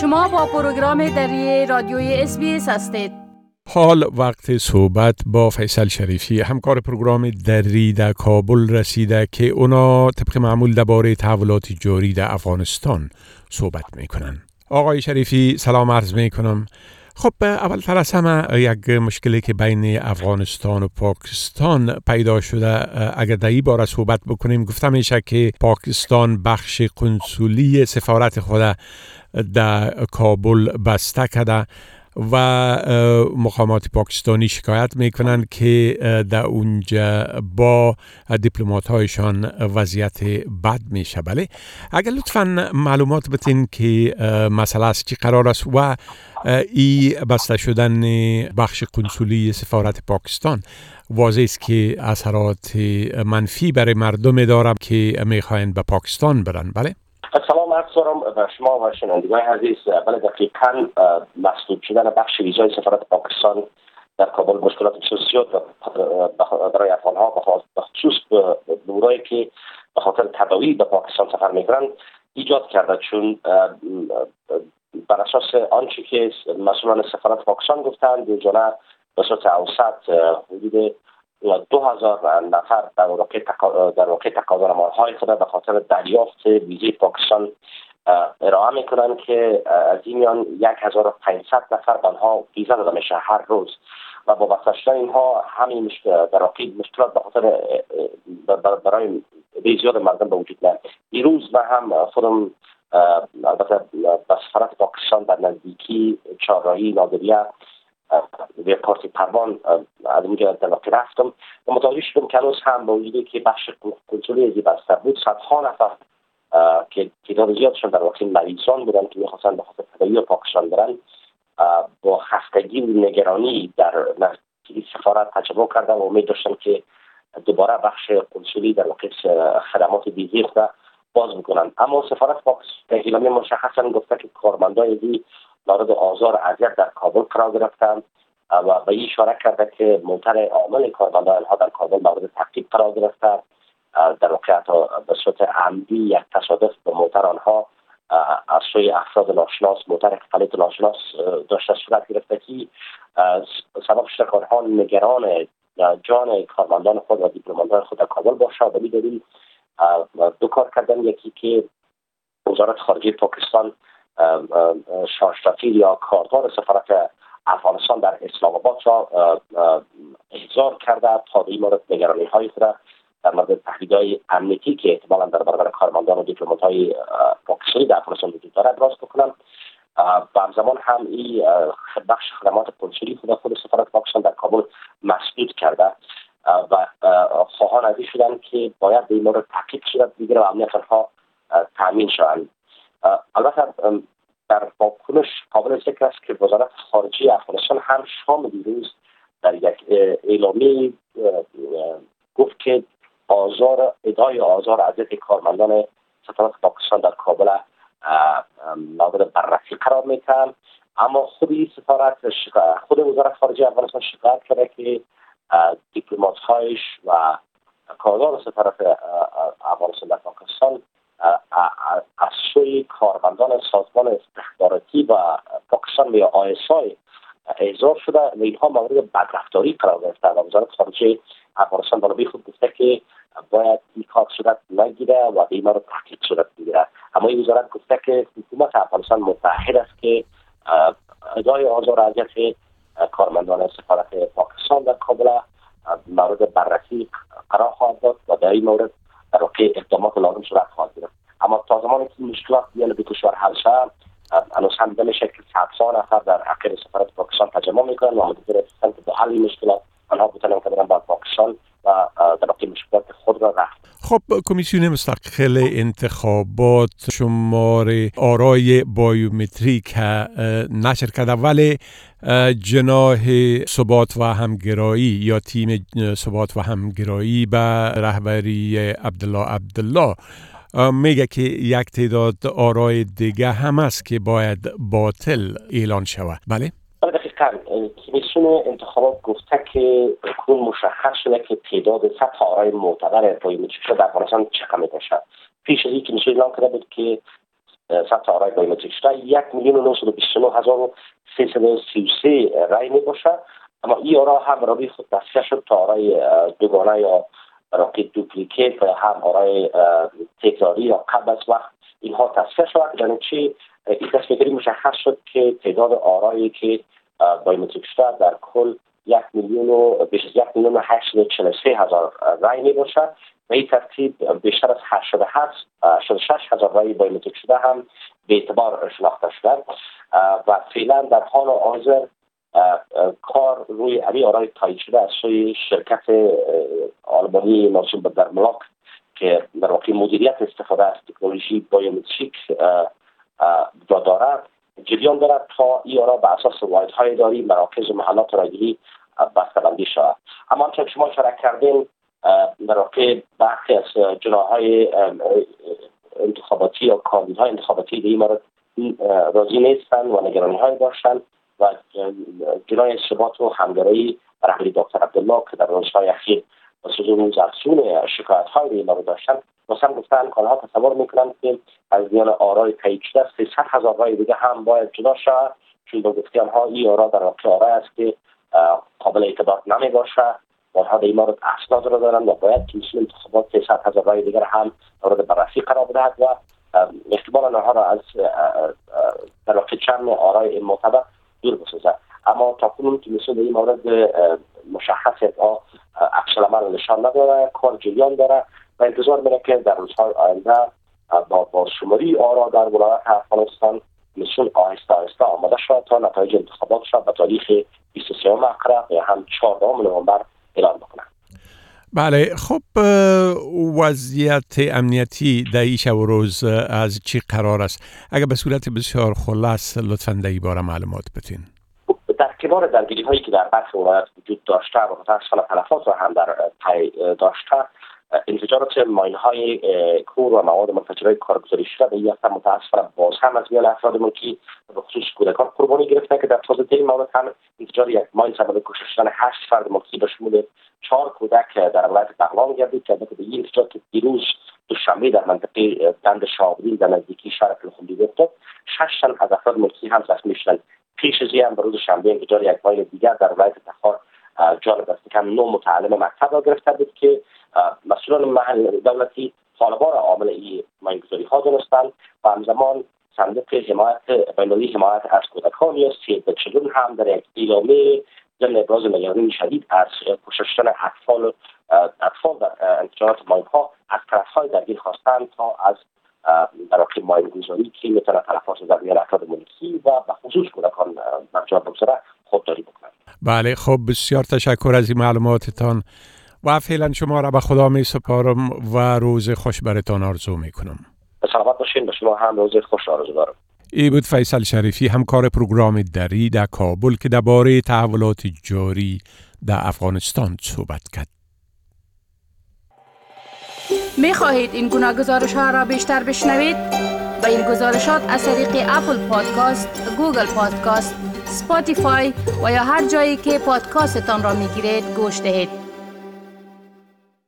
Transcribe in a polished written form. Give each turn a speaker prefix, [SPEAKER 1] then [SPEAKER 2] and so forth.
[SPEAKER 1] شما با پروگرام دری رادیوی SBS هستید.
[SPEAKER 2] حال وقت صحبت با فیصل شریفی، همکار پروگرام دری در کابل رسیده که اونا طبق معمول درباره تحولات جاری در افغانستان صحبت میکنن. آقای شریفی سلام عرض میکنم. خب اولتر از همه یک مشکلی که بین افغانستان و پاکستان پیدا شده، اگر در این باره صحبت بکنیم، گفته میشه که پاکستان بخش قنسولی سفارت خود در کابل بسته کرده و مقامات پاکستانی شکایت میکنن که در اونجا با دیپلمات‌هایشان وضعیت بد میشه. بله، اگر لطفاً معلومات بتین که مسئله از چی قرار است و ای بسته شدن بخش قنسولی سفارت پاکستان واضح است که اثرات منفی برای مردم داره که میخواین به پاکستان برن. بله،
[SPEAKER 3] سلام عرض دارم به شما و شنوندگان عزیز. بله، دقیقاً مسدود شدن بخش ویزای سفارت پاکستان در کابل مشکلات بسیار برای افغان‌ها به خصوص نورایی که به خاطر تداوی به پاکستان سفر میکنند ایجاد کرده، چون بر اساس آنچه که مسئولان سفارت پاکستان گفتند روزانه به صورت اوسط حدود 2000 نفر در واقع تقاضا نامه‌های خود به خاطر دریافت ویزای پاکستان ارائه میکنند که از این میان 1500 نفر به آنها ویزا داده میشه هر روز و با بسته شدن اینها همین در واقع مشکلات به خاطر برای زیاد مردم به وجود میاد. دیروز من هم خودم البته به سفارت پاکستان در نزدیکی چهارراهی نادریه به پارتی پروان از اونجا در واقع رفتم و متوجه شدم که هنوز هم با وجودی که بخش قنسولی از بسته بود، صدها نفر که تعداد زیادشون در واقع مریضان بودن که می‌خواستن به خاطر تداوی پاکستان برن، با خستگی و نگرانی در نزدیکی سفارت تجربه کردن و امید داشتن که دوباره بخش قنسولی در واقع خدمات ویزی خود باز میکنن. اما سفارت پاکستان اعلامیه مشخصا گفته که کارمندای دی مورد آزار و اذیت در کابل قرار گرفتند و به این اشاره کرده که موتر عامل کارمندان آنها در کابل مورد تعقیب قرار گرفته. در واقع به صورت عمدی یک تصادف به موتر آنها از سوی افراد ناشناس، موتر پلیت ناشناس داشته صورت گرفته که سبب شده که آنها نگران جان کارمندان خود و دیپلمات‌های خود در کابل باشه. به دلیل دو کار کردن، یکی که وزارت خارجه پاکستان شارژدافیر یا کاردار سفارت افغانستان در اسلام آباد را احضار کرده تا به این مورد نگرانی‌های خود در مورد تهدیدهای امنیتی که احتمالاً در برابر کارمندان و دیپلمات‌های پاکستانی در افغانستان وجود دارد ابراز بکنند. و همزمان هم این بخش خدمات قنسولی خود سفارت پاکستان در کابل مسدود کرده و خواهان از این شدن که باید به این مورد تحقیق صورت بگیره و امنیت آنها تامین شوند. البته در واکنش قابل ذکر است که وزارت خارجه افغانستان هم شام دیروز در یک اعلامیه گفت که ادعای آزار اذیت کارمندان سفارت پاکستان در کابل مورد بررسی قرار میدن. اما خود وزارت خارجه افغانستان شکایت کرده که دیپلمات‌هایش و کارمندان سفارت افغانستان در پاکستان از سوی کارمندان سازمان استخباراتی و پاکستان یا ISI احضار شده و اینها مورد بدرفتاری قرار گرفته و وزارت خارجه افغانستان به خود گفته که باید این کار صورت نگیره و به این مورد تحقیق صورت بگیره. اما این وزارت گفته که حکومت افغانستان متعهد است که ادعای آزار و اذیت کارمندان سفارت پاکستان در کابل مورد بررسی قرار خواهد داد و در این مورد در واقع اقدامات لازم صورت خواهد گرفت. اما تا زمانی که مشکلات بیان به کشور حل شود، هنوز هم دیده میشه که صدها نفر در عقب سفارت پاکستان تجمع میکنن و منتظر هستند که با حل مشکلات آنها بتونن که برن به پاکستان و در واقع مشکلات خود را رفع.
[SPEAKER 2] خب، کمیسیون مستقل انتخابات شماره آرای بایومتریک نشر کرده، ولی جناح ثبات و همگرایی یا تیم ثبات و همگرایی به رهبری عبدالله میگه که یک تعداد آرای دیگه هم است که باید باطل اعلان شود. بله؟
[SPEAKER 3] دقیقاً کمیسیون انتخابات گفته که اکنون مشخص شده که تعداد سطح آرای معتبر بایومتریک در افغانستان چقدر میشه. پیش از این کمیسیون اعلام کرده بود که ثبت آرای بایومتریک شده 1,929,333 رای می باشه. اما این آرا هم روی خود تصفیه شد تا آرای دوگانه یا راقی دوپلیکیت و هم آرای تکراری یا قبل از وقت اینها تصفیه شد. یعنی چی؟ این تصفیه‌گیری مشخص شد که تعداد آرایی که بایومتریک شده در کل 1,843,000 رای می باشه و این ترتیب بیشتر از 86,000 رای بایومتریک شده هم به اعتبار شناخته شده و فعلا در حال حاضر کار روی علی آرای تایید شده از سوی شرکت آلمانی منصوب در ملاک که در واقع مدیریت استفاده از تکنولوژی بایومتریک را دارد جریان دارد تا این آرا به اساس واحدهای اداری مراکز و محلات رایگیری بسته‌بندی شود. اما همچنان شما اشاره کردین در واقع برخی از جناح‌های انتخاباتی یا کاندیدهای انتخاباتی به این مورد راضی نیستند و نگرانی‌های داشتند و جناح ثبات و همگرایی رهبری دکتر عبدالله که در روزهای اخیر بخصوص روز افزون شکایت‌های به این مورد داشتند مثلا گفتن آنها تصور میکنند که از میان آرای تایید شده 300,000 رای دیگه هم باید جدا شود چون به گفته آنها این آرا در واقع آرای است که قابل اعتبار نمی باشه و آنها در این مورد اسناد را دارند و باید که مثل انتخابات 300,000 رای دیگر هم مورد بررسی قرار بدهد و احتمال آنها را از در واقع چند آرای معتبر دور بسازد. اما تا کنون که مثل این مورد مشخص عکس العمل نشان نداره، کار جریان داره و انتظار میره که در روزهای آینده با شماری آرا در ولایت افغانستان مسئول آهسته آماده شد تا نتایج انتخابات شد به تاریخ 23 مقرب یا هم 14 نوامبر اعلام بکنند.
[SPEAKER 2] بله، خب وضعیت امنیتی در این شب و روز از چی قرار است؟ اگر به صورت بسیار خلاص لطفاً در این باره معلومات بدین.
[SPEAKER 3] در کنار درگیری هایی که در برخی ولایات وجود داشته و متاسفانه تلفات را هم در پی داشته، انفجارات ماین های کور و مواد منفجره کارگزاری شده به یک متاسفانه باز هم از میان افراد ملکی به خصوص کودکان قربانی گرفته که در تازه ترین مورد هم انفجار یک ماین سبب کشته شدن 8 فرد ملکی به شمول 4 کودک در ولایت بغلان گردید که به این انفجار که دیروز دوشنبه در منطقه بند شاهبدین در نزدیکی شهر پلخمری افتاد 6 تن از افراد ملکی هم زخمی شدند. پیش از این به روز شنبه انفجار یک ماین دیگر در ولایت تخار جانب دست کم 9 متعلم مکتب را گرفته بود که مسئولان محل دولتی طالبان عامل این ماینگذاری ها دانستند و همزمان صندوق حمایت بین‌المللی حمایت از کودکان یا سیو د چیلدرن هم در یک اعلامیه ضمن ابراز نگرانی شدید از کشته شدن اطفال در انفجارات ماین ها از طرف‌های درگیر خواستند تا از در واقع ماینگذاری که میتونه تلفات در میان افراد ملکی و به خصوص کودکان برجا بگذاره خودداری بکنند.
[SPEAKER 2] بله، خب بسیار تشکر از این معلوماتتان و فعلا شما را به خدا می سپارم و روز خوش برتان آرزو می کنم.
[SPEAKER 3] سلامت باشین. به شما هم روز خوش آرزو دارم.
[SPEAKER 2] ای بود فیصل شریفی، همکار پروگرام دری در کابل که درباره تحولات جاری در افغانستان صحبت کرد.
[SPEAKER 1] می خواهید این گناه گزارش ها را بیشتر بشنوید؟ با این گزارشات از طریق اپل پادکاست، گوگل پادکاست، اسپاتیفای و یا هر جایی که پادکاستتان را می گیرید گوش دهید.